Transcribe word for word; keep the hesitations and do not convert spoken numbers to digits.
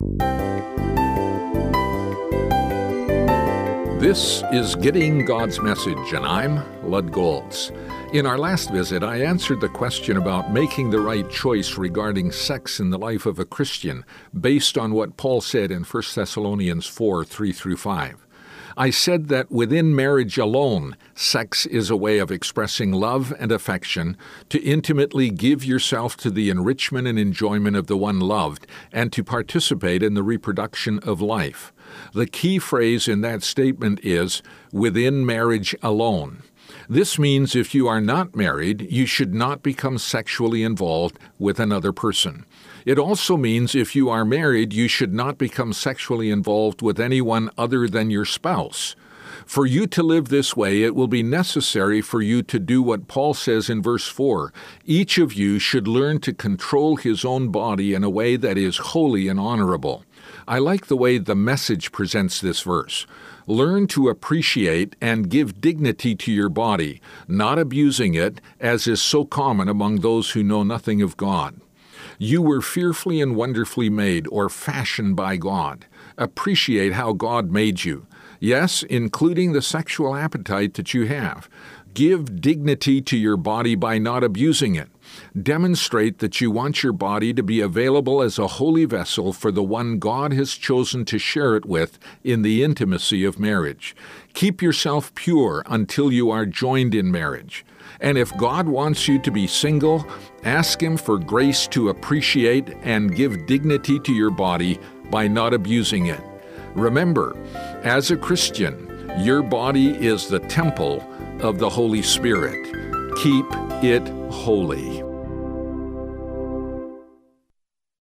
This is Getting God's Message, and I'm Lud Golds. In our last visit, I answered the question about making the right choice regarding sex in the life of a Christian, based on what Paul said in First Thessalonians four, three through five. I said that within marriage alone, sex is a way of expressing love and affection, to intimately give yourself to the enrichment and enjoyment of the one loved, and to participate in the reproduction of life. The key phrase in that statement is, within marriage alone. This means if you are not married, you should not become sexually involved with another person. It also means if you are married, you should not become sexually involved with anyone other than your spouse. For you to live this way, it will be necessary for you to do what Paul says in verse four. Each of you should learn to control his own body in a way that is holy and honorable. I like the way the Message presents this verse. Learn to appreciate and give dignity to your body, not abusing it, as is so common among those who know nothing of God. You were fearfully and wonderfully made, or fashioned by God. Appreciate how God made you. Yes, including the sexual appetite that you have. Give dignity to your body by not abusing it. Demonstrate that you want your body to be available as a holy vessel for the one God has chosen to share it with in the intimacy of marriage. Keep yourself pure until you are joined in marriage. And if God wants you to be single, ask Him for grace to appreciate and give dignity to your body by not abusing it. Remember, as a Christian, your body is the temple of the Holy Spirit. Keep it holy.